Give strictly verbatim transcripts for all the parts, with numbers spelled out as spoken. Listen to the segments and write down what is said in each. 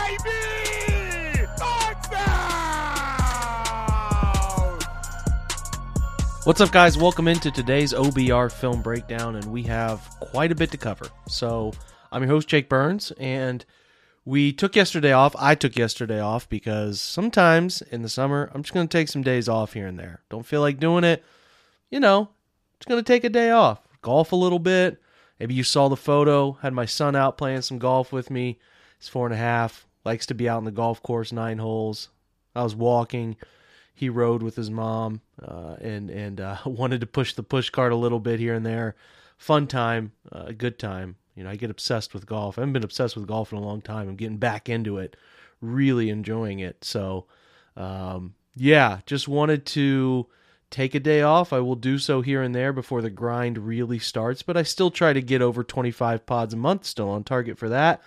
baby! Touchdown! What's up, guys? Welcome into today's O B R film breakdown, and we have quite a bit to cover. So, I'm your host, Jake Burns, and we took yesterday off. I took yesterday off because sometimes in the summer, I'm just going to take some days off here and there. Don't feel like doing it, you know, just going to take a day off. Golf a little bit. Maybe you saw the photo. Had my son out playing some golf with me. He's four and a half. Likes to be out on the golf course, nine holes. I was walking. He rode with his mom uh, and and uh, wanted to push the push cart a little bit here and there. Fun time, a uh, good time. You know, I get obsessed with golf. I haven't been obsessed with golf in a long time. I'm getting back into it, really enjoying it. So, um, yeah, just wanted to take a day off. I will do so here and there before the grind really starts, but I still try to get over twenty-five pods a month, still on target for that.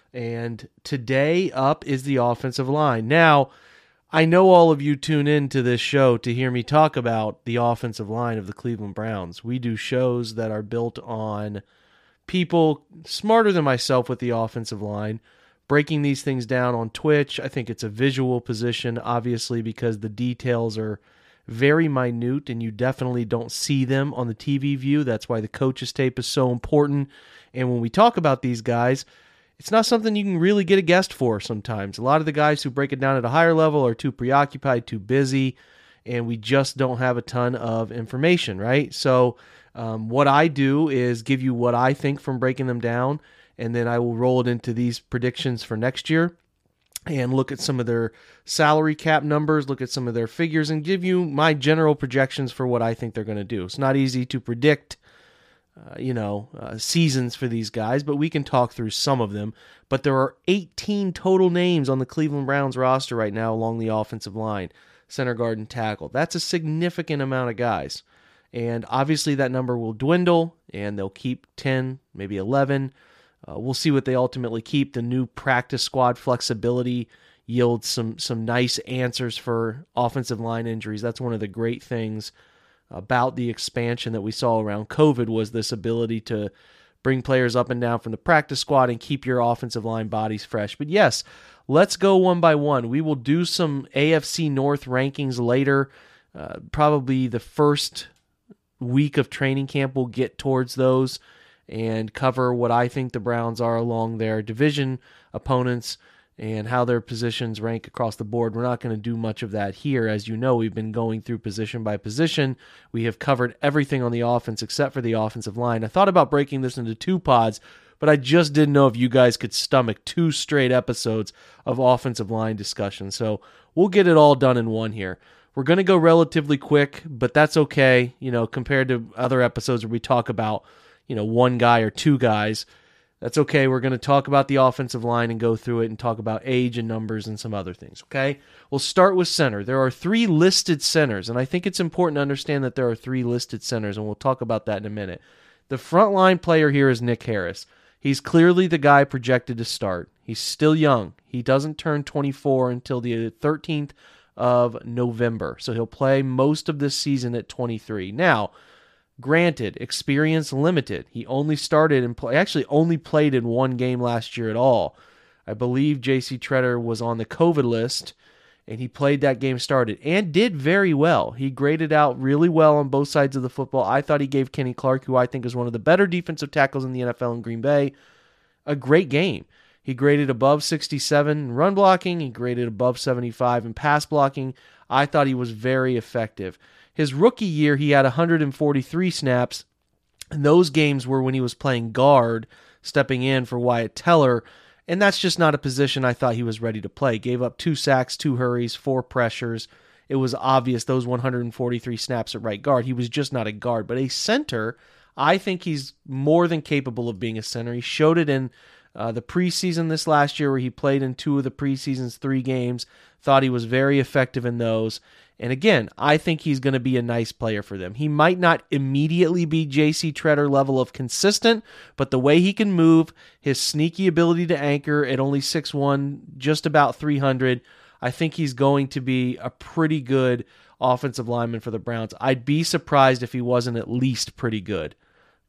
And today up is the offensive line. Now, I know all of you tune in to this show to hear me talk about the offensive line of the Cleveland Browns. We do shows that are built on people smarter than myself with the offensive line, breaking these things down on Twitch. I think it's a visual position, obviously, because the details are very minute and you definitely don't see them on the T V view. That's why the coach's tape is so important. And when we talk about these guys, it's not something you can really get a guest for sometimes. A lot of the guys who break it down at a higher level are too preoccupied, too busy, and we just don't have a ton of information, right? So um, what I do is give you what I think from breaking them down, and then I will roll it into these predictions for next year and look at some of their salary cap numbers, look at some of their figures, and give you my general projections for what I think they're going to do. It's not easy to predict, uh, you know, uh, seasons for these guys, but we can talk through some of them. But there are eighteen total names on the Cleveland Browns roster right now along the offensive line, center, guard, and tackle. That's a significant amount of guys. And obviously that number will dwindle, and they'll keep ten, maybe eleven. Uh, we'll see what they ultimately keep. The new practice squad flexibility yields some some nice answers for offensive line injuries. That's one of the great things about the expansion that we saw around COVID, was this ability to bring players up and down from the practice squad and keep your offensive line bodies fresh. But yes, let's go one by one. We will do some A F C North rankings later. Uh, probably the first week of training camp we'll get towards those and cover what I think the Browns are along their division opponents and how their positions rank across the board. We're not going to do much of that here. As you know, we've been going through position by position. We have covered everything on the offense except for the offensive line. I thought about breaking this into two pods, but I just didn't know if you guys could stomach two straight episodes of offensive line discussion. So we'll get it all done in one here. We're going to go relatively quick, but that's okay, you know, compared to other episodes where we talk about, you know, one guy or two guys. That's okay. We're going to talk about the offensive line and go through it and talk about age and numbers and some other things, okay? We'll start with center. There are three listed centers, and I think it's important to understand that there are three listed centers, and we'll talk about that in a minute. The frontline player here is Nick Harris. He's clearly the guy projected to start. He's still young. He doesn't turn twenty-four until the thirteenth of November, so he'll play most of this season at twenty-three. Now, granted, experience limited. He only started and play, actually only played in one game last year at all. I believe J C Tretter was on the COVID list, and he played that game, started, and did very well. He graded out really well on both sides of the football. I thought he gave Kenny Clark, who I think is one of the better defensive tackles in the N F L in Green Bay, a great game. He graded above sixty-seven in run blocking. He graded above seventy-five in pass blocking. I thought he was very effective. His rookie year, he had one hundred forty-three snaps, and those games were when he was playing guard, stepping in for Wyatt Teller, and that's just not a position I thought he was ready to play. Gave up two sacks, two hurries, four pressures. It was obvious those one hundred forty-three snaps at right guard. He was just not a guard, but a center, I think he's more than capable of being a center. He showed it in Uh, the preseason this last year, where he played in two of the preseason's three games, thought he was very effective in those. And again, I think he's going to be a nice player for them. He might not immediately be J C Tretter level of consistent, but the way he can move, his sneaky ability to anchor at only six one, just about three hundred, I think he's going to be a pretty good offensive lineman for the Browns. I'd be surprised if he wasn't at least pretty good.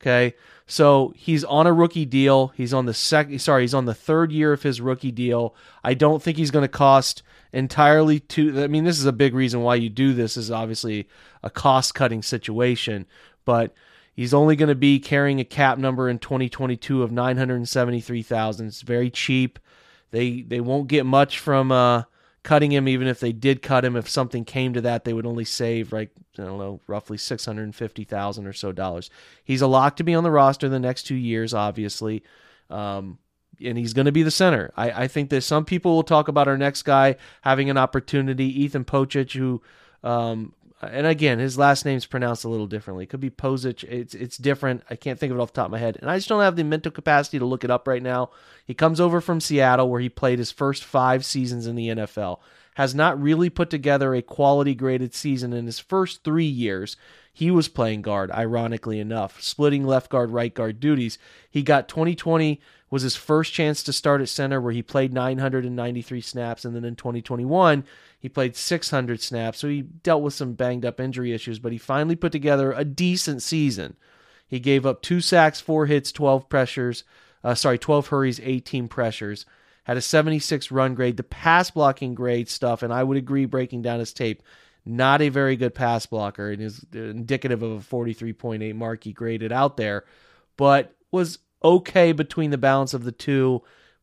Okay, so he's on a rookie deal. He's on the second. Sorry, he's on the third year of his rookie deal. I don't think he's going to cost entirely too. I mean, this is a big reason why you do this. Is obviously a cost-cutting situation, but he's only going to be carrying a cap number in twenty twenty-two of nine hundred seventy-three thousand dollars. It's very cheap. They they won't get much from uh, cutting him. Even if they did cut him, if something came to that, they would only save like I don't know, roughly six hundred fifty thousand dollars or so dollars. He's a lock to be on the roster the next two years, obviously. Um, and he's going to be the center. I, I think that some people will talk about our next guy having an opportunity, Ethan Pocic, who, um, and again, his last name's pronounced a little differently. It could be Pocic. It's it's different. I can't think of it off the top of my head. And I just don't have the mental capacity to look it up right now. He comes over from Seattle, where he played his first five seasons in the N F L. Has not really put together a quality graded season in his first three years. He was playing guard, ironically enough, splitting left guard, right guard duties. He got twenty twenty was his first chance to start at center, where he played nine hundred ninety-three snaps, and then in twenty twenty-one, he played six hundred snaps, so he dealt with some banged-up injury issues, but he finally put together a decent season. He gave up two sacks, four hits, twelve pressures, uh, sorry, twelve hurries, eighteen pressures, had a seventy-six run grade, the pass blocking grade stuff, and I would agree, breaking down his tape, not a very good pass blocker. It is indicative of a forty-three point eight mark he graded out there, but was okay between the balance of the two.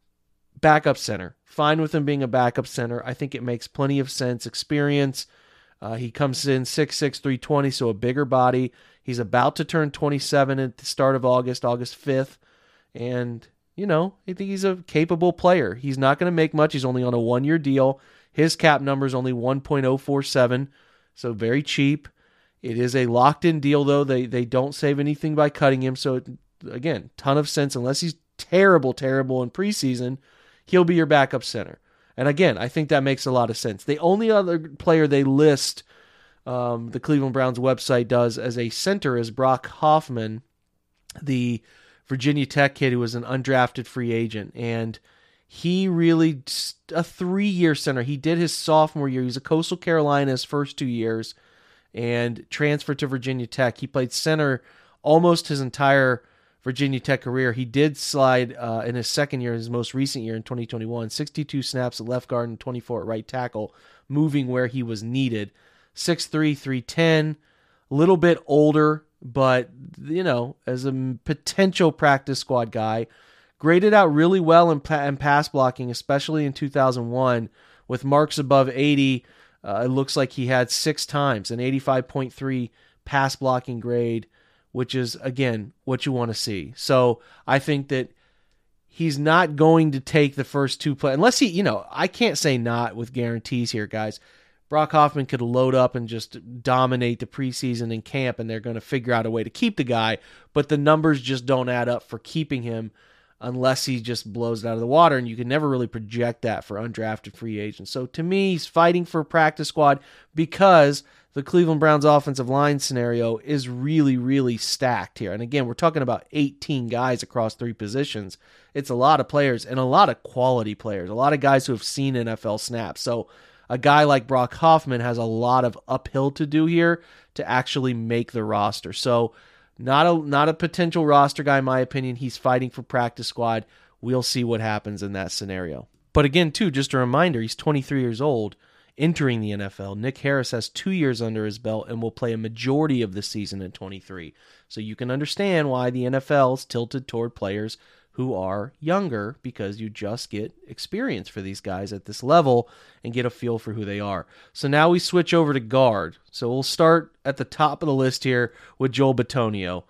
Backup center. Fine with him being a backup center. I think it makes plenty of sense. Experience. Uh, he comes in six six, three twenty, so a bigger body. He's about to turn twenty-seven at the start of August, August fifth, and you know, I think he's a capable player. He's not going to make much. He's only on a one-year deal. His cap number is only one point oh four seven, so very cheap. It is a locked-in deal, though. They they don't save anything by cutting him, so, it, again, ton of sense. Unless he's terrible, terrible in preseason, he'll be your backup center. And, again, I think that makes a lot of sense. The only other player they list, um, the Cleveland Browns website does, as a center is Brock Hoffman, the Virginia Tech kid who was an undrafted free agent, and he really, a three-year center. He did his sophomore year. He was at Coastal Carolina his first two years and transferred to Virginia Tech. He played center almost his entire Virginia Tech career. He did slide uh, in his second year, his most recent year in twenty twenty-one, sixty-two snaps at left guard and twenty-four at right tackle, moving where he was needed. six three, three ten, a little bit older, but, you know, as a potential practice squad guy, graded out really well in, pa- in pass blocking, especially in two thousand one, with marks above eighty. Uh, it looks like he had six times, an eighty-five point three pass blocking grade, which is, again, what you want to see. So I think that he's not going to take the first two plays, unless he, you know, I can't say not with guarantees here, guys. Brock Hoffman could load up and just dominate the preseason and camp, and they're going to figure out a way to keep the guy, but the numbers just don't add up for keeping him unless he just blows it out of the water, and you can never really project that for undrafted free agents. So to me, he's fighting for a practice squad because the Cleveland Browns offensive line scenario is really, really stacked here. And again, we're talking about eighteen guys across three positions. It's a lot of players and a lot of quality players, a lot of guys who have seen N F L snaps. So a guy like Brock Hoffman has a lot of uphill to do here to actually make the roster. So not a not a potential roster guy, in my opinion. He's fighting for practice squad. We'll see what happens in that scenario. But again, too, just a reminder, he's twenty-three years old, entering the N F L. Nick Harris has two years under his belt and will play a majority of the season at twenty-three. So you can understand why the N F L is tilted toward players who are younger, because you just get experience for these guys at this level and get a feel for who they are. So now we switch over to guard. So we'll start at the top of the list here with Joel Bitonio.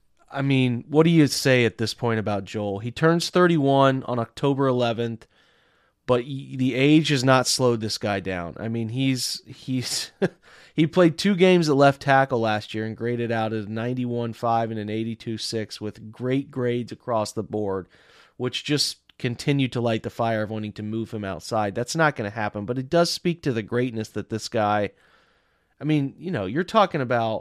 I mean, what do you say at this point about Joel? He turns thirty-one on October eleventh, but the age has not slowed this guy down. I mean, he's he's he played two games at left tackle last year and graded out at a ninety-one point five and an eighty-two point six with great grades across the board, which just continued to light the fire of wanting to move him outside. That's not going to happen, but it does speak to the greatness that this guy, I mean, you know, you're talking about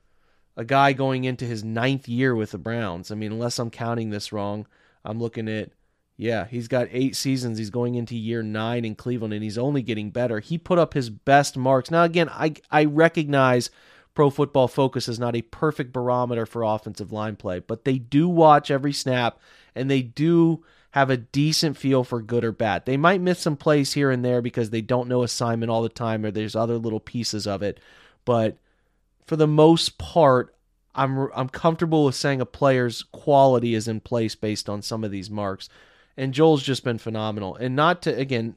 a guy going into his ninth year with the Browns. I mean, unless I'm counting this wrong, I'm looking at, yeah, he's got eight seasons. He's going into year nine in Cleveland, and he's only getting better. He put up his best marks. Now, again, I I recognize Pro Football Focus is not a perfect barometer for offensive line play, but they do watch every snap, and they do have a decent feel for good or bad. They might miss some plays here and there because they don't know assignment all the time, or there's other little pieces of it, but for the most part, I'm I'm comfortable with saying a player's quality is in place based on some of these marks. And Joel's just been phenomenal. And not to, again,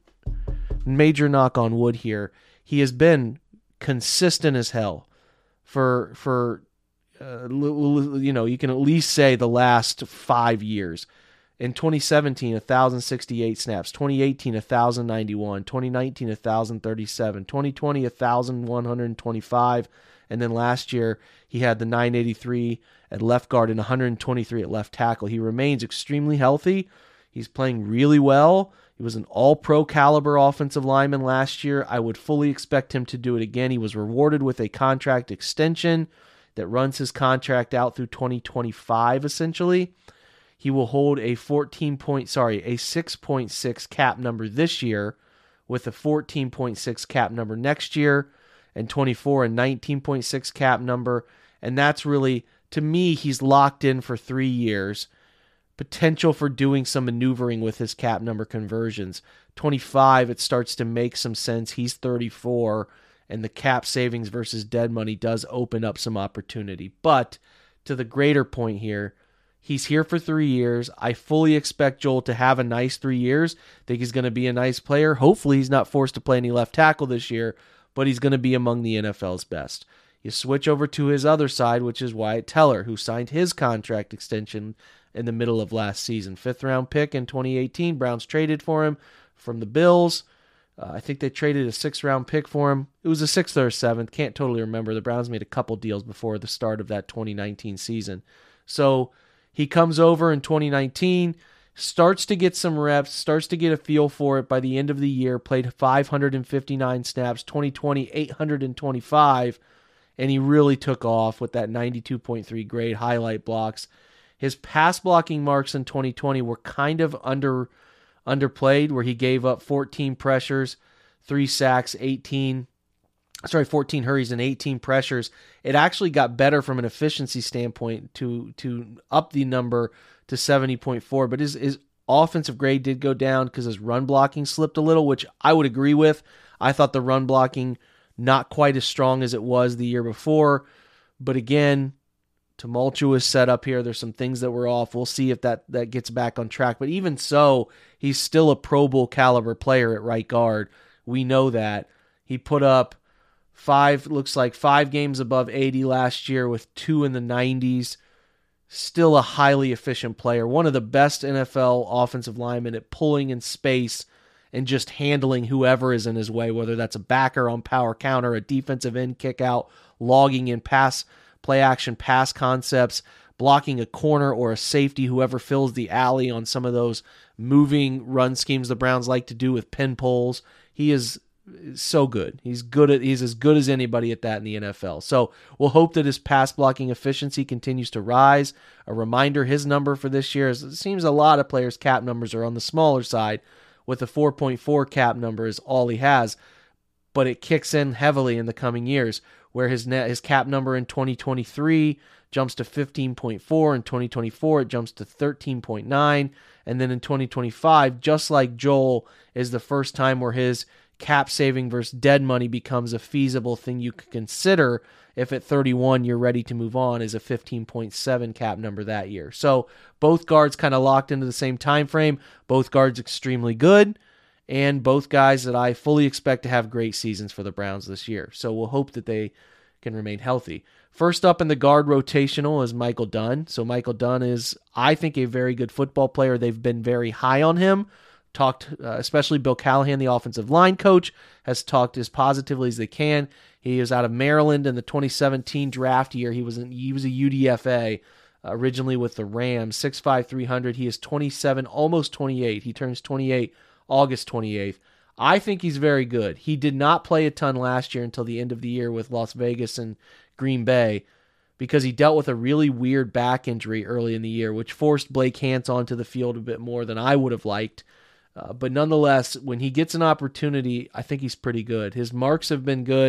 major knock on wood here, he has been consistent as hell for, for uh, you know, you can at least say the last five years. In twenty seventeen, one thousand sixty-eight snaps. twenty eighteen, one thousand ninety-one. twenty nineteen, one thousand thirty-seven. twenty twenty, one thousand one hundred twenty-five. And then last year, he had the nine eighty-three at left guard and one hundred twenty-three at left tackle. He remains extremely healthy. He's playing really well. He was an all-pro caliber offensive lineman last year. I would fully expect him to do it again. He was rewarded with a contract extension that runs his contract out through twenty twenty-five, essentially. He will hold a fourteen point, sorry, a six point six cap number this year, with a fourteen point six cap number next year, and twenty-four a nineteen point six cap number. And that's really, to me, he's locked in for three years. Potential for doing some maneuvering with his cap number conversions. twenty-five, it starts to make some sense. He's thirty-four, and the cap savings versus dead money does open up some opportunity. But to the greater point here, he's here for three years. I fully expect Joel to have a nice three years. Think he's going to be a nice player. Hopefully he's not forced to play any left tackle this year, but he's going to be among the N F L's best. You switch over to his other side, which is Wyatt Teller, who signed his contract extension in the middle of last season. Fifth round pick in twenty eighteen. Browns traded for him from the Bills. Uh, I think they traded a sixth round pick for him. It was a sixth or a seventh. Can't totally remember. The Browns made a couple deals before the start of that twenty nineteen season. So he comes over in twenty nineteen, starts to get some reps, starts to get a feel for it by the end of the year, played five hundred fifty-nine snaps, twenty twenty, eight hundred twenty-five, and he really took off with that ninety-two point three grade, highlight blocks. His pass blocking marks in twenty twenty were kind of under underplayed, where he gave up fourteen pressures, three sacks, eighteen sorry, fourteen hurries and eighteen pressures. It actually got better from an efficiency standpoint to to up the number to seventy point four, but his, his offensive grade did go down because his run blocking slipped a little, which I would agree with. I thought the run blocking not quite as strong as it was the year before, but again, tumultuous setup here. There's some things that were off. We'll see if that, that gets back on track, but even so, he's still a Pro Bowl caliber player at right guard. We know that. He put up Five, looks like five games above eighty last year with two in the nineties. Still a highly efficient player. One of the best N F L offensive linemen at pulling in space and just handling whoever is in his way, whether that's a backer on power counter, a defensive end kick out, logging in pass, play action pass concepts, blocking a corner or a safety, whoever fills the alley on some of those moving run schemes the Browns like to do with pin pulls. He is so good. He's good at he's as good as anybody at that in the N F L. So we'll hope that his pass blocking efficiency continues to rise. A reminder, his number for this year is, it seems a lot of players' cap numbers are on the smaller side, with a four point four cap number is all he has, but it kicks in heavily in the coming years, where his net his cap number in twenty twenty-three jumps to fifteen point four, in twenty twenty-four it jumps to thirteen point nine, and then in twenty twenty-five, just like Joel, is the first time where his cap saving versus dead money becomes a feasible thing you could consider if at thirty-one you're ready to move on, is a fifteen point seven cap number that year. So both guards kind of locked into the same time frame, both guards extremely good, and both guys that I fully expect to have great seasons for the Browns this year. So we'll hope that they can remain healthy. First up in the guard rotational is Michael Dunn. So Michael Dunn is, I think, a very good football player. They've been very high on him. Talked, uh, especially Bill Callahan, the offensive line coach, has talked as positively as they can. He is out of Maryland in the twenty seventeen draft year. He was in, he was a U D F A uh, originally with the Rams. six five, three hundred. He is twenty-seven, almost twenty-eight. He turns twenty-eight August twenty-eighth. I think he's very good. He did not play a ton last year until the end of the year with Las Vegas and Green Bay, because he dealt with a really weird back injury early in the year, which forced Blake Hance onto the field a bit more than I would have liked. Uh, but nonetheless, when he gets an opportunity, I think he's pretty good. His marks have been good.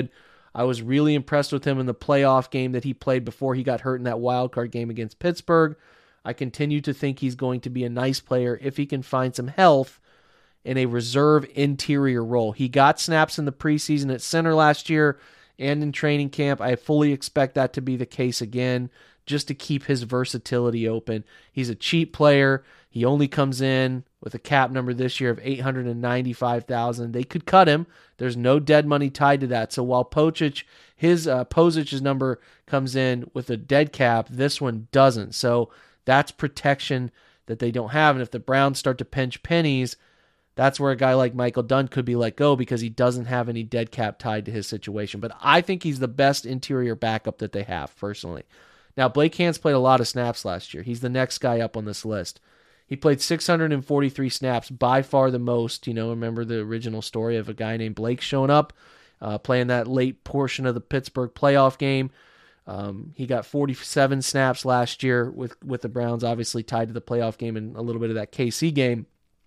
I was really impressed with him in the playoff game that he played before he got hurt in that wild card game against Pittsburgh. I continue to think he's going to be a nice player if he can find some health in a reserve interior role. He got snaps in the preseason at center last year and in training camp. I fully expect that to be the case again, just to keep his versatility open. He's a cheap player. He only comes in with a cap number this year of eight hundred ninety-five thousand dollars. They could cut him. There's no dead money tied to that. So while Pocic, his uh, Posic's number comes in with a dead cap, this one doesn't. So that's protection that they don't have. And if the Browns start to pinch pennies, that's where a guy like Michael Dunn could be let go because he doesn't have any dead cap tied to his situation. But I think he's the best interior backup that they have, personally. Now, Blake Hance played a lot of snaps last year. He's the next guy up on this list. He played six hundred forty-three snaps, by far the most. You know, remember the original story of a guy named Blake showing up, uh, playing that late portion of the Pittsburgh playoff game. Um, he got forty-seven snaps last year with, with the Browns, obviously tied to the playoff game and a little bit of that K C game.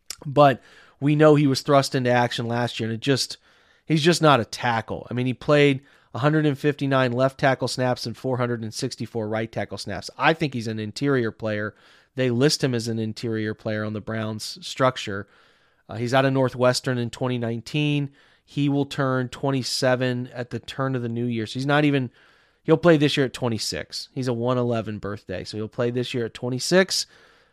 But we know he was thrust into action last year, and it just he's just not a tackle. I mean, he played one hundred fifty-nine left tackle snaps and four hundred sixty-four right tackle snaps. I think he's an interior player. They list him as an interior player on the Browns structure. Uh, he's out of Northwestern in twenty nineteen. He will turn twenty-seven at the turn of the new year. So he's not even, he'll play this year at twenty-six. He's a one eleven birthday. So he'll play this year at twenty-six.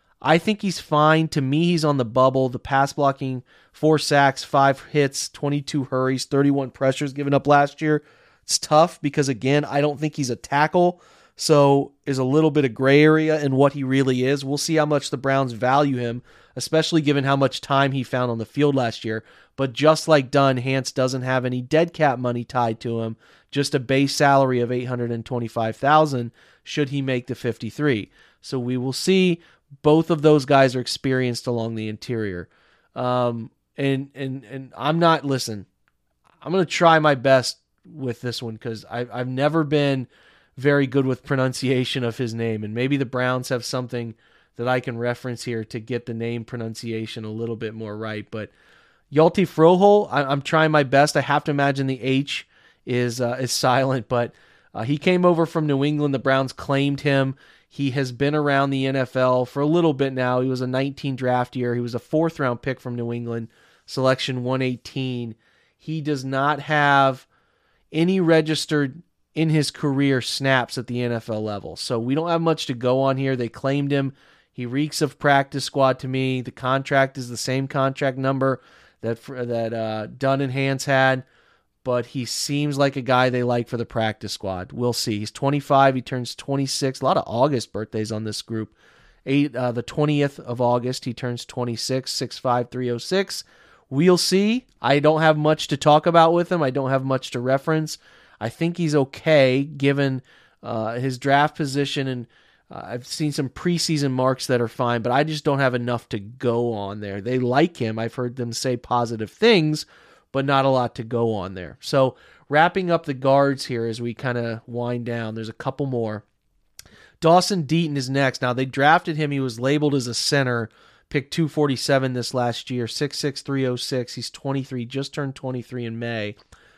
I think he's fine. To me, he's on the bubble. The pass blocking, four sacks, five hits, twenty-two hurries, thirty-one pressures given up last year. It's tough because, again, I don't think he's a tackle. So there's a little bit of gray area in what he really is. We'll see how much the Browns value him, especially given how much time he found on the field last year. But just like Dunn, Hance doesn't have any dead cap money tied to him, just a base salary of eight hundred twenty-five thousand dollars should he make the fifty-three. So we will see. Both of those guys are experienced along the interior. Um, and, and, and I'm not, listen, I'm going to try my best with this one because I've never been very good with pronunciation of his name, and maybe the Browns have something that I can reference here to get the name pronunciation a little bit more right. But Hjalte Froholdt, I, I'm trying my best. I have to imagine the H is uh, is silent, but uh, he came over from New England. The Browns claimed him. He has been around the N F L for a little bit now. He was a nineteen draft year. He was a fourth round pick from New England, selection one eighteen. He does not have any registered in his career snaps at the N F L level. So we don't have much to go on here. They claimed him. He reeks of practice squad to me. The contract is the same contract number that that uh, Dunn and Hance had, but he seems like a guy they like for the practice squad. We'll see. He's twenty-five. He turns twenty-six. A lot of August birthdays on this group. Eight, uh, the twentieth of August, he turns twenty-six, six five, three oh six. We'll see. I don't have much to talk about with him. I don't have much to reference. I think he's okay given uh, his draft position, and uh, I've seen some preseason marks that are fine, but I just don't have enough to go on there. They like him. I've heard them say positive things, but not a lot to go on there. So wrapping up the guards here as we kind of wind down, there's a couple more. Dawson Deaton is next. Now, they drafted him. He was labeled as a center, picked two forty-seven this last year, six six, three oh six. He's twenty-three, just turned twenty-three in May.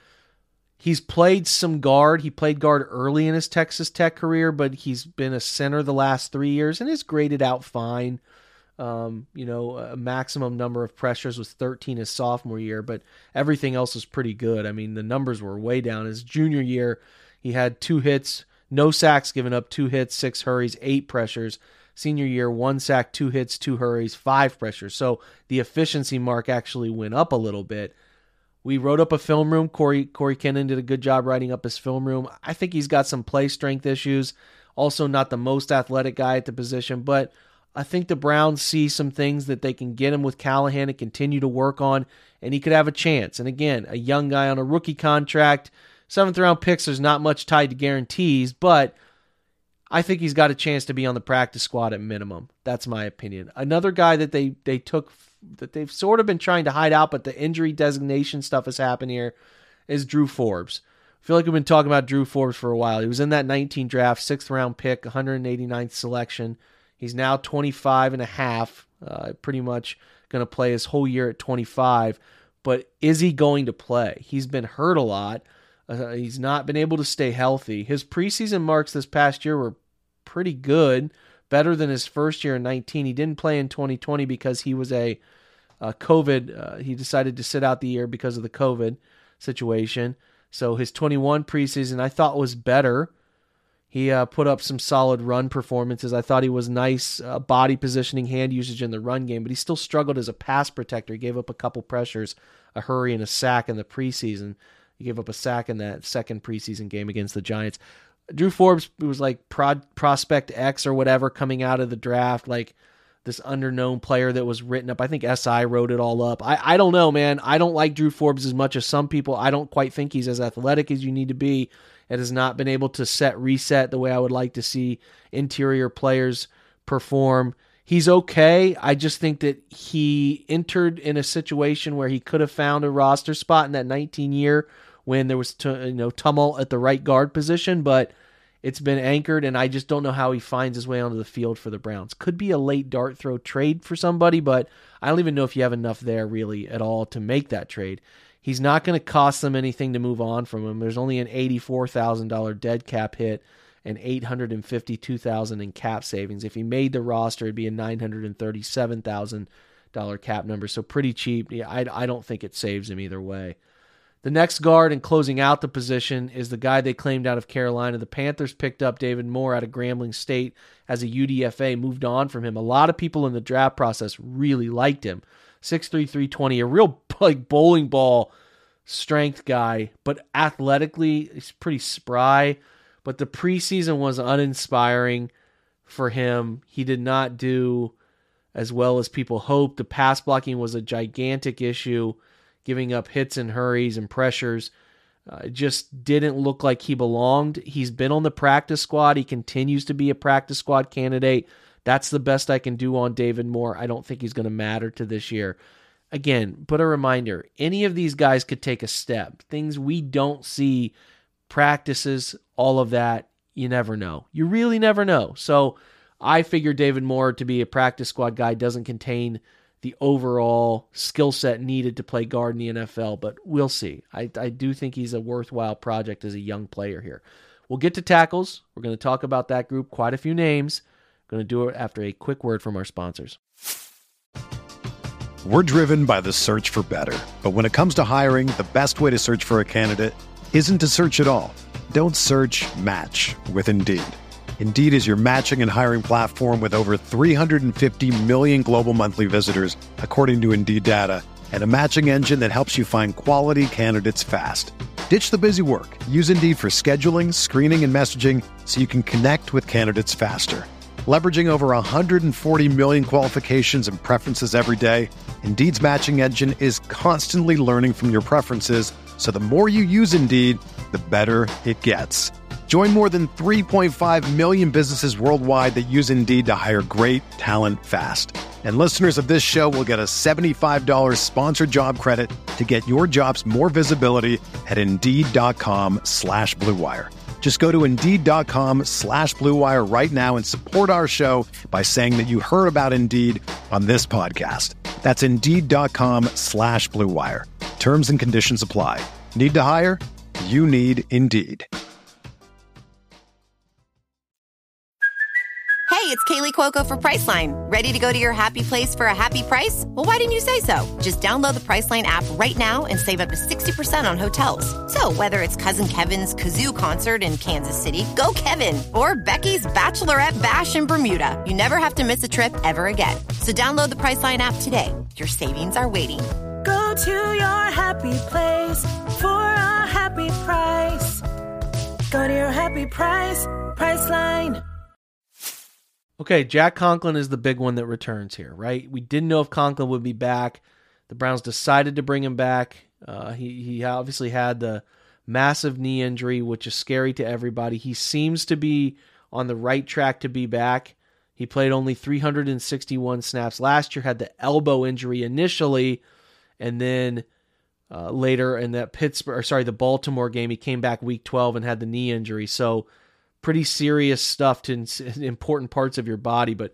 He's played some guard. He played guard early in his Texas Tech career, but he's been a center the last three years and is graded out fine. Um, you know, a maximum number of pressures was thirteen his sophomore year, but everything else was pretty good. I mean, the numbers were way down. His junior year, he had two hits, no sacks given up, two hits, six hurries, eight pressures. Senior year, one sack, two hits, two hurries, five pressures. So the efficiency mark actually went up a little bit. We wrote up a film room. Corey Corey Kennan did a good job writing up his film room. I think he's got some play strength issues. Also not the most athletic guy at the position, but I think the Browns see some things that they can get him with Callahan and continue to work on, and he could have a chance. And again, a young guy on a rookie contract, seventh round picks, there's not much tied to guarantees, but I think he's got a chance to be on the practice squad at minimum. That's my opinion. Another guy that they, they took that they've sort of been trying to hide out, but the injury designation stuff has happened here, is Drew Forbes. I feel like we've been talking about Drew Forbes for a while. He was in that nineteen draft, sixth round pick, one hundred eighty-ninth selection. He's now twenty-five and a half, uh, pretty much going to play his whole year at twenty-five. But is he going to play? He's been hurt a lot. Uh, he's not been able to stay healthy. His preseason marks this past year were pretty good, better than his first year in nineteen. He didn't play in twenty twenty because he was a, a COVID. Uh, he decided to sit out the year because of the COVID situation. So his twenty-one preseason I thought was better. He uh, put up some solid run performances. I thought he was nice uh, body positioning, hand usage in the run game, but he still struggled as a pass protector. He gave up a couple pressures, a hurry, and a sack in the preseason. He gave up a sack in that second preseason game against the Giants. Drew Forbes was like Pro- Prospect X or whatever coming out of the draft, like this underknown player that was written up. I think S I wrote it all up. I, I don't know, man. I don't like Drew Forbes as much as some people. I don't quite think he's as athletic as you need to be. It has not been able to set reset the way I would like to see interior players perform. He's okay. I just think that he entered in a situation where he could have found a roster spot in that nineteen year when there was t- you know tumult at the right guard position, but it's been anchored, and I just don't know how he finds his way onto the field for the Browns. Could be a late dart throw trade for somebody, but I don't even know if you have enough there really at all to make that trade. He's not going to cost them anything to move on from him. There's only an eighty-four thousand dollars dead cap hit and eight hundred fifty-two thousand dollars in cap savings. If he made the roster, it'd be a nine hundred thirty-seven thousand dollars cap number, so pretty cheap. Yeah, I, I don't think it saves him either way. The next guard and closing out the position is the guy they claimed out of Carolina. The Panthers picked up David Moore out of Grambling State as a U D F A, moved on from him. A lot of people in the draft process really liked him. six three, three twenty, a real like bowling ball strength guy, but athletically he's pretty spry. But the preseason was uninspiring for him. He did not do as well as people hoped. The pass blocking was a gigantic issue, giving up hits and hurries and pressures. Uh, it just didn't look like he belonged. He's been on the practice squad. He continues to be a practice squad candidate. That's the best I can do on David Moore. I don't think he's going to matter to this year. Again, but a reminder, any of these guys could take a step. Things we don't see, practices, all of that, you never know. You really never know. So I figure David Moore to be a practice squad guy doesn't contain the overall skill set needed to play guard in the N F L, but we'll see. I, I do think he's a worthwhile project as a young player here. We'll get to tackles. We're going to talk about that group, quite a few names. Going to do it after a quick word from our sponsors. We're driven by the search for better. But when it comes to hiring, the best way to search for a candidate isn't to search at all. Don't search, match with Indeed. Indeed is your matching and hiring platform with over three hundred fifty million global monthly visitors, according to Indeed data, and a matching engine that helps you find quality candidates fast. Ditch the busy work. Use Indeed for scheduling, screening, and messaging so you can connect with candidates faster. Leveraging over one hundred forty million qualifications and preferences every day, Indeed's matching engine is constantly learning from your preferences, so the more you use Indeed, the better it gets. Join more than three point five million businesses worldwide that use Indeed to hire great talent fast. And listeners of this show will get a seventy-five dollars sponsored job credit to get your jobs more visibility at Indeed.com slash Blue Wire. Just go to Indeed.com slash Blue Wire right now and support our show by saying that you heard about Indeed on this podcast. That's Indeed.com slash Blue Wire. Terms and conditions apply. Need to hire? You need Indeed. Hey, it's Kaylee Cuoco for Priceline. Ready to go to your happy place for a happy price? Well, why didn't you say so? Just download the Priceline app right now and save up to sixty percent on hotels. So whether it's Cousin Kevin's Kazoo Concert in Kansas City, go Kevin, or Becky's Bachelorette Bash in Bermuda, you never have to miss a trip ever again. So download the Priceline app today. Your savings are waiting. Go to your happy place for a happy price. Go to your happy price, Priceline. Okay, Jack Conklin is the big one that returns here, right? We didn't know if Conklin would be back. The Browns decided to bring him back. Uh, he, he obviously had the massive knee injury, which is scary to everybody. He seems to be on the right track to be back. He played only three hundred sixty-one snaps last year, had the elbow injury initially, and then uh, later in that Pittsburgh, or sorry, the Baltimore game, he came back week twelve and had the knee injury. So pretty serious stuff to important parts of your body, but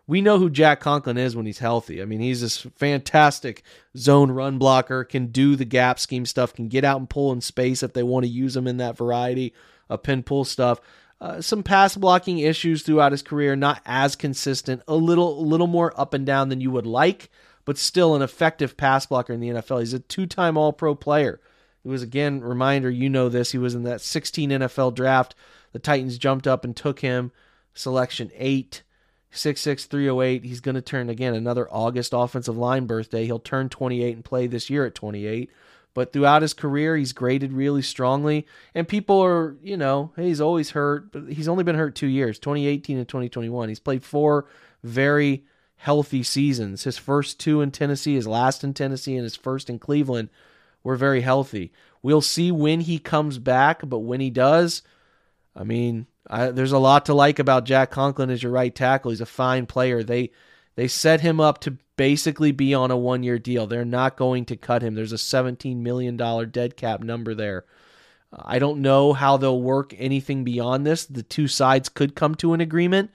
we know who Jack Conklin is when he's healthy. I mean, he's this fantastic zone run blocker, can do the gap scheme stuff, can get out and pull in space if they want to use him in that variety of pin pull stuff. Uh, some pass blocking issues throughout his career, not as consistent, a little, a little more up and down than you would like, but still an effective pass blocker in the N F L. He's a two-time All-Pro player. He was, again, reminder, you know this, he was in that sixteen N F L draft. The Titans jumped up and took him, selection eight. six six, three oh eight. He's going to turn, again, another August offensive line birthday. He'll turn twenty-eight and play this year at twenty-eight. But throughout his career, he's graded really strongly. And people are, you know, hey, he's always hurt. But he's only been hurt two years, twenty eighteen and twenty twenty-one. He's played four very healthy seasons. His first two in Tennessee, his last in Tennessee, and his first in Cleveland were very healthy. We'll see when he comes back, but when he does, I mean, I, there's a lot to like about Jack Conklin as your right tackle. He's a fine player. They they set him up to basically be on a one-year deal. They're not going to cut him. There's a seventeen million dollars dead cap number there. I don't know how they'll work anything beyond this. The two sides could come to an agreement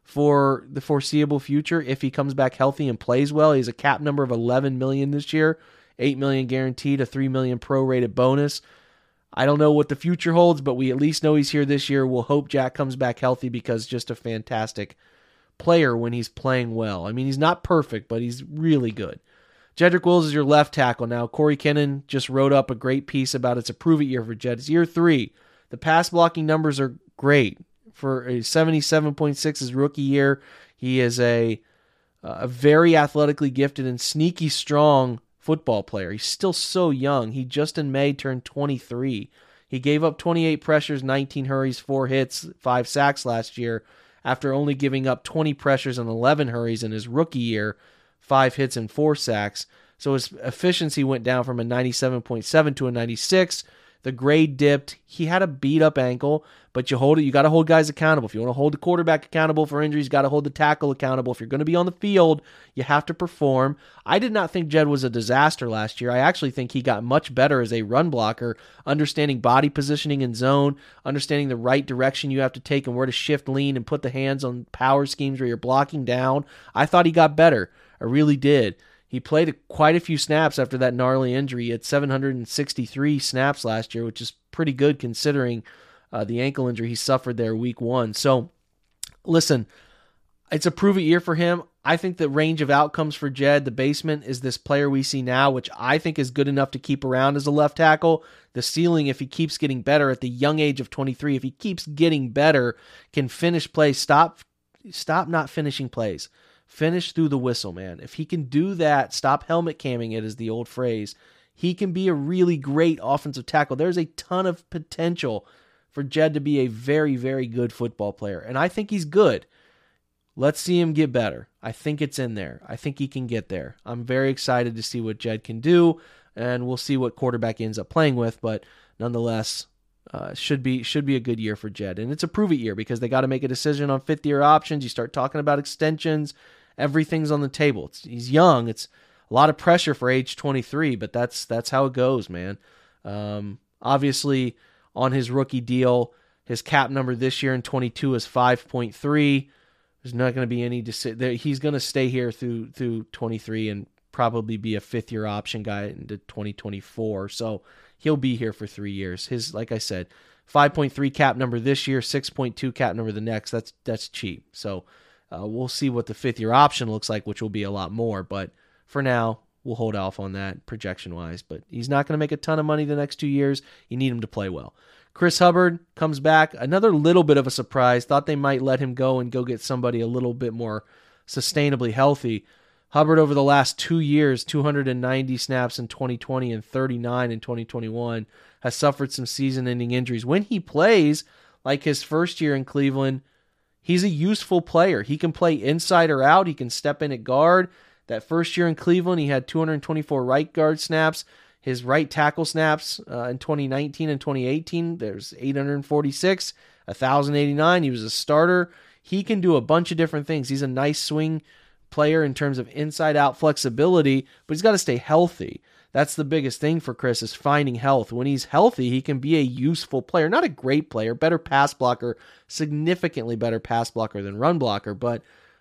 for the foreseeable future if he comes back healthy and plays well. He has a cap number of eleven million dollars this year, eight million dollars guaranteed, a three million dollars prorated bonus. I don't know what the future holds, but we at least know he's here this year. We'll hope Jack comes back healthy because just a fantastic player when he's playing well. I mean, he's not perfect, but he's really good. Jedrick Wills is your left tackle now. Corey Kinnan just wrote up a great piece about it's a prove-it year for Jed. It's year three. The pass blocking numbers are great. For a seventy-seven point six his rookie year, he is a, a very athletically gifted and sneaky strong football player. He's still so young. He just in May turned twenty-three. He gave up twenty-eight pressures, nineteen hurries, four hits, five sacks last year after only giving up twenty pressures and eleven hurries in his rookie year, five hits and four sacks. So his efficiency went down from a ninety-seven point seven to a ninety-six. The grade dipped. He had a beat-up ankle, but you hold it. You got to hold guys accountable. If you want to hold the quarterback accountable for injuries, you got to hold the tackle accountable. If you're going to be on the field, you have to perform. I did not think Jed was a disaster last year. I actually think he got much better as a run blocker, understanding body positioning in zone, understanding the right direction you have to take and where to shift, lean, and put the hands on power schemes where you're blocking down. I thought he got better. I really did. He played quite a few snaps after that gnarly injury. He had seven hundred sixty-three snaps last year, which is pretty good considering uh, the ankle injury he suffered there week one. So, listen, it's a prove-it year for him. I think the range of outcomes for Jed, the basement, is this player we see now, which I think is good enough to keep around as a left tackle. The ceiling, if he keeps getting better at the young age of twenty-three, if he keeps getting better, can finish plays. Stop, stop not finishing plays. Finish through the whistle, man. If he can do that, stop helmet camming it is the old phrase, he can be a really great offensive tackle. There's a ton of potential for Jed to be a very, very good football player, and I think he's good. Let's see him get better. I think it's in there. I think he can get there. I'm very excited to see what Jed can do, and we'll see what quarterback he ends up playing with, but nonetheless, uh, should be should be a good year for Jed. And it's a prove-it year because they got to make a decision on fifth-year options. You start talking about extensions. Everything's on the table. It's, he's young. It's a lot of pressure for age twenty-three, but that's that's how it goes, man. Um, obviously, on his rookie deal, his cap number this year in twenty-two is five point three. There's not going to be any decision. He's going to stay here through through twenty-three and probably be a fifth-year option guy into twenty twenty-four. So he'll be here for three years. His, like I said, five point three cap number this year, six point two cap number the next. That's that's cheap. So. Uh, we'll see what the fifth-year option looks like, which will be a lot more. But for now, we'll hold off on that projection-wise. But he's not going to make a ton of money the next two years. You need him to play well. Chris Hubbard comes back. Another little bit of a surprise. Thought they might let him go and go get somebody a little bit more sustainably healthy. Hubbard over the last two years, two hundred ninety snaps in twenty twenty and thirty-nine in twenty twenty-one, has suffered some season-ending injuries. When he plays, like his first year in Cleveland, he's a useful player. He can play inside or out. He can step in at guard. That first year in Cleveland, he had two hundred twenty-four right guard snaps. His right tackle snaps uh, in twenty nineteen and twenty eighteen, there's eight hundred forty-six, one thousand eighty-nine. He was a starter. He can do a bunch of different things. He's a nice swing player in terms of inside-out flexibility, but he's got to stay healthy. That's the biggest thing for Chris is finding health. When he's healthy, he can be a useful player. Not a great player, better pass blocker, significantly better pass blocker than run blocker, but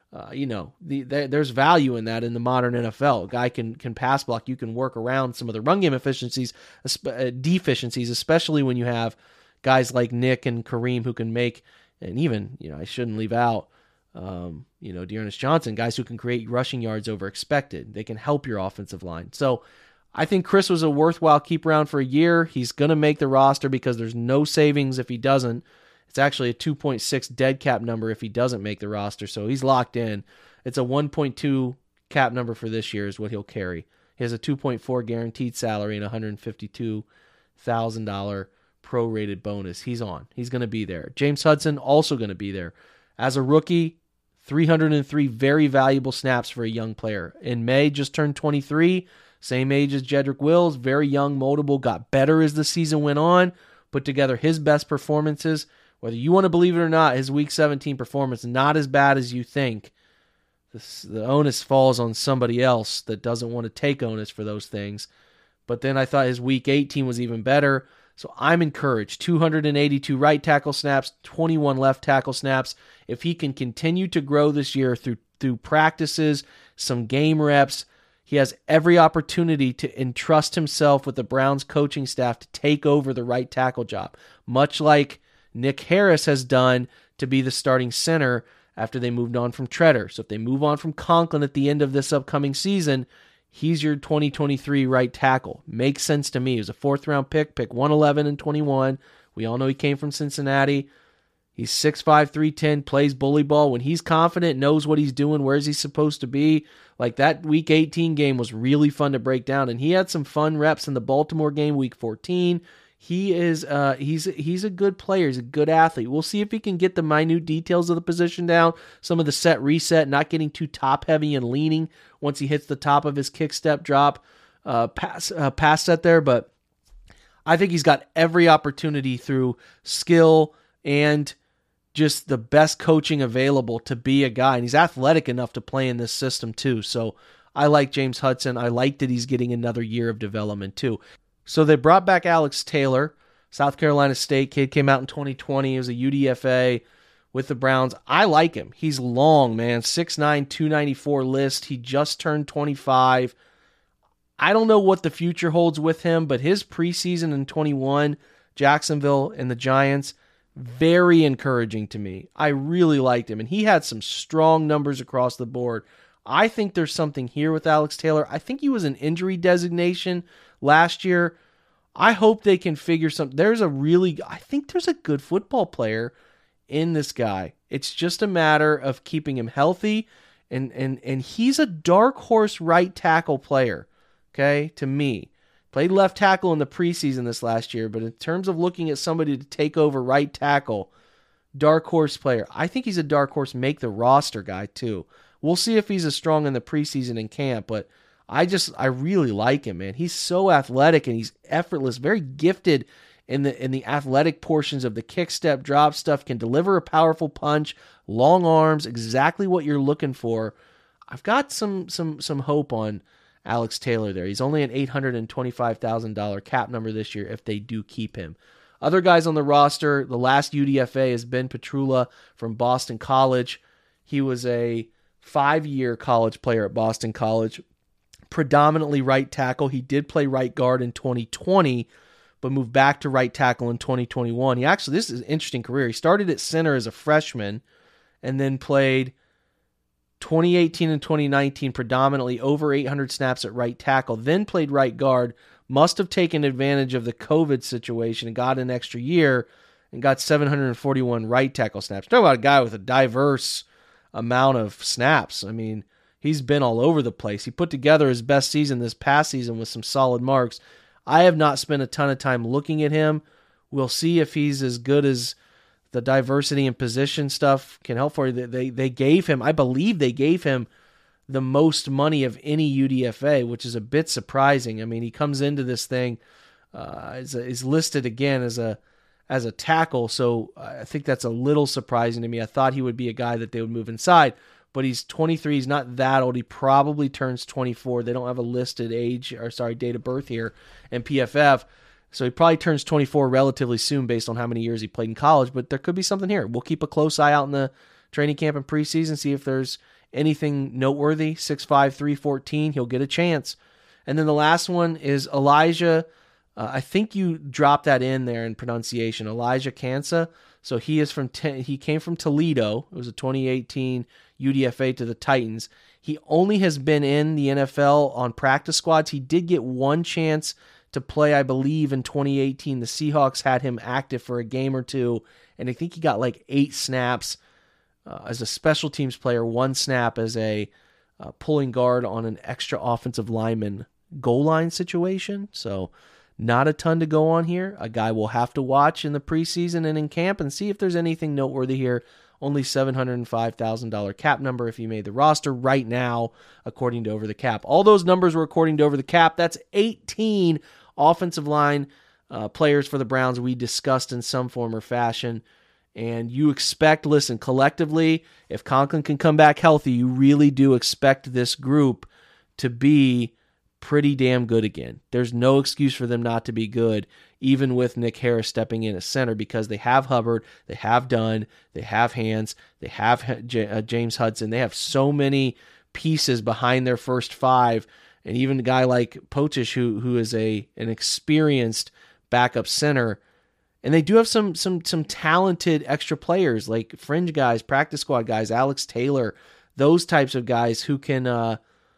Uh, you know, the, the, there's value in that in the modern N F L. A guy can can pass block. You can work around some of the run game efficiencies, uh, deficiencies, especially when you have guys like Nick and Kareem who can make, and even, you know, I shouldn't leave out, um, you know, Dearness Johnson, guys who can create rushing yards over expected. They can help your offensive line. So I think Chris was a worthwhile keep around for a year. He's going to make the roster because there's no savings if he doesn't. It's actually a two point six dead cap number if he doesn't make the roster, so he's locked in. It's a one point two cap number for this year is what he'll carry. He has a two point four guaranteed salary and a one hundred fifty-two thousand dollars prorated bonus. He's on. He's going to be there. James Hudson also going to be there. As a rookie, three hundred three very valuable snaps for a young player. In May, just turned twenty-three, same age as Jedrick Wills, very young, moldable, got better as the season went on, put together his best performances. Whether you want to believe it or not, his Week seventeen performance, not as bad as you think. This, the onus falls on somebody else that doesn't want to take onus for those things. But then I thought his Week eighteen was even better. So I'm encouraged. two hundred eighty-two right tackle snaps, twenty-one left tackle snaps. If he can continue to grow this year through, through practices, some game reps, he has every opportunity to entrust himself with the Browns coaching staff to take over the right tackle job, much like Nick Harris has done to be the starting center after they moved on from Treader. So if they move on from Conklin at the end of this upcoming season, he's your twenty twenty-three right tackle. Makes sense to me. He was a fourth round pick, pick one eleven and twenty-one. We all know he came from Cincinnati. He's six five, three ten, plays bully ball. When he's confident, knows what he's doing, where's he supposed to be. Like that Week eighteen game was really fun to break down, and he had some fun reps in the Baltimore game, Week fourteen. He is uh, he's he's a good player. He's a good athlete. We'll see if he can get the minute details of the position down, some of the set reset, not getting too top heavy and leaning once he hits the top of his kick step drop uh, pass uh, pass set there. But I think he's got every opportunity through skill and just the best coaching available to be a guy. And he's athletic enough to play in this system too. So I like James Hudson. I like that he's getting another year of development too. So they brought back Alex Taylor, South Carolina State kid, came out in twenty twenty. He was a U D F A with the Browns. I like him. He's long, man, six nine, two ninety-four list. He just turned twenty-five. I don't know what the future holds with him, but his preseason in twenty-one, Jacksonville and the Giants, very encouraging to me. I really liked him, and he had some strong numbers across the board. I think there's something here with Alex Taylor. I think he was an injury designation last year. I hope they can figure something. There's a really, I think there's a good football player in this guy. It's just a matter of keeping him healthy, and and and he's a dark horse right tackle player, okay, to me. Played left tackle in the preseason this last year, but in terms of looking at somebody to take over right tackle, dark horse player. I think he's a dark horse make the roster guy too. We'll see if he's as strong in the preseason in camp, but I just, I really like him, man. He's so athletic and he's effortless, very gifted in the in the athletic portions of the kick step, drop stuff, can deliver a powerful punch, long arms, exactly what you're looking for. I've got some some some hope on Alex Taylor there. He's only an eight hundred twenty-five thousand dollars cap number this year if they do keep him. Other guys on the roster, the last U D F A is Ben Petrula from Boston College. He was a five-year college player at Boston College, predominantly right tackle. He did play right guard in twenty twenty, but moved back to right tackle in twenty twenty-one. He actually, this is an interesting career. He started at center as a freshman and then played twenty eighteen and twenty nineteen predominantly over eight hundred snaps at right tackle, then played right guard, must have taken advantage of the COVID situation and got an extra year and got seven hundred forty-one right tackle snaps. Talk about a guy with a diverse amount of snaps. I mean, he's been all over the place. He put together his best season this past season with some solid marks. I have not spent a ton of time looking at him. We'll see if he's as good as the diversity and position stuff can help for you. They, they gave him, I believe they gave him the most money of any U D F A, which is a bit surprising. I mean, he comes into this thing, uh, is, is listed again as a as a tackle, so I think that's a little surprising to me. I thought he would be a guy that they would move inside, but he's twenty-three. He's not that old. He probably turns twenty-four. They don't have a listed age, or sorry, date of birth here in P F F, so he probably turns twenty-four relatively soon based on how many years he played in college, but there could be something here. We'll keep a close eye out in the training camp and preseason, see if there's anything noteworthy, six five, three fourteen, he'll get a chance. And then the last one is Elijah. Uh, I think you dropped that in there in pronunciation, Elijah Kansa. So he is from te- he came from Toledo. It was a twenty eighteen U D F A to the Titans. He only has been in the N F L on practice squads. He did get one chance to play, I believe, in twenty eighteen. The Seahawks had him active for a game or two, and I think he got like eight snaps uh, as a special teams player, one snap as a uh, pulling guard on an extra offensive lineman goal line situation. So not a ton to go on here. A guy will have to watch in the preseason and in camp and see if there's anything noteworthy here. Only seven hundred five thousand dollars cap number if he made the roster right now, according to Over the Cap. All those numbers were according to Over the Cap. That's eighteen offensive line uh, players for the Browns we discussed in some form or fashion. And you expect, listen, collectively, if Conklin can come back healthy, you really do expect this group to be pretty damn good again. There's no excuse for them not to be good, even with Nick Harris stepping in as center, because they have Hubbard, they have Dunn, they have Hands, they have J- uh, James Hudson. They have so many pieces behind their first five, and even a guy like Potish, who who is a an experienced backup center. And they do have some some some talented extra players, like fringe guys, practice squad guys, Alex Taylor, those types of guys who can uh,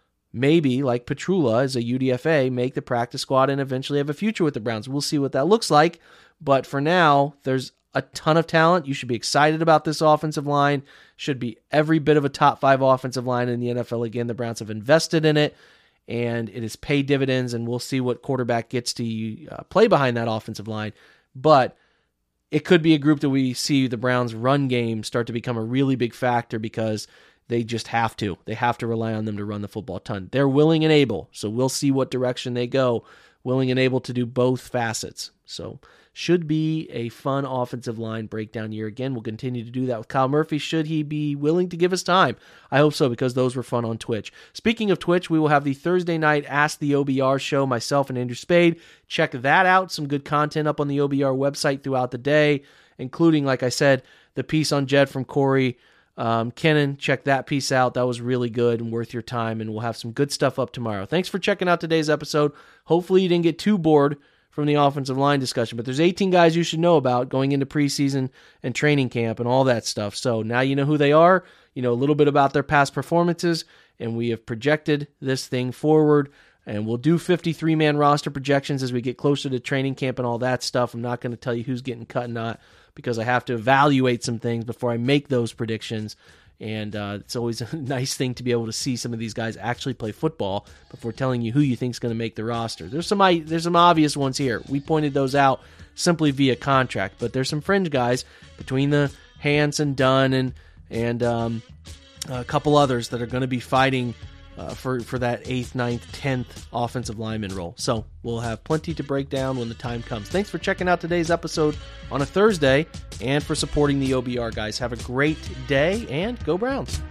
maybe, like Petrula as a U D F A, make the practice squad and eventually have a future with the Browns. We'll see what that looks like. But for now, there's a ton of talent. You should be excited about this offensive line. Should be every bit of a top five offensive line in the N F L. Again, the Browns have invested in it, and it has paid dividends, and we'll see what quarterback gets to uh, play behind that offensive line. But it could be a group that we see the Browns' run game start to become a really big factor because they just have to. They have to rely on them to run the football a ton. They're willing and able, so we'll see what direction they go, willing and able to do both facets. So should be a fun offensive line breakdown year. Again, we'll continue to do that with Kyle Murphy, should he be willing to give us time. I hope so, because those were fun on Twitch. Speaking of Twitch, we will have the Thursday night Ask the O B R show, myself and Andrew Spade. Check that out. Some good content up on the O B R website throughout the day, including, like I said, the piece on Jed from Corey um, Kennan. Check that piece out. That was really good and worth your time, and we'll have some good stuff up tomorrow. Thanks for checking out today's episode. Hopefully you didn't get too bored from the offensive line discussion, but there's eighteen guys you should know about going into preseason and training camp and all that stuff. So now you know who they are, you know a little bit about their past performances, and we have projected this thing forward, and we'll do fifty-three man roster projections as we get closer to training camp and all that stuff. I'm not going to tell you who's getting cut and not, because I have to evaluate some things before I make those predictions. And uh, it's always a nice thing to be able to see some of these guys actually play football before telling you who you think is going to make the roster. There's some there's some obvious ones here. We pointed those out simply via contract, but there's some fringe guys between the Hands and Dunn and and um, a couple others that are going to be fighting uh, for for that eighth, ninth, tenth offensive lineman role. So we'll have plenty to break down when the time comes. Thanks for checking out today's episode on a Thursday, and for supporting the O B R, guys. Have a great day, and go Browns.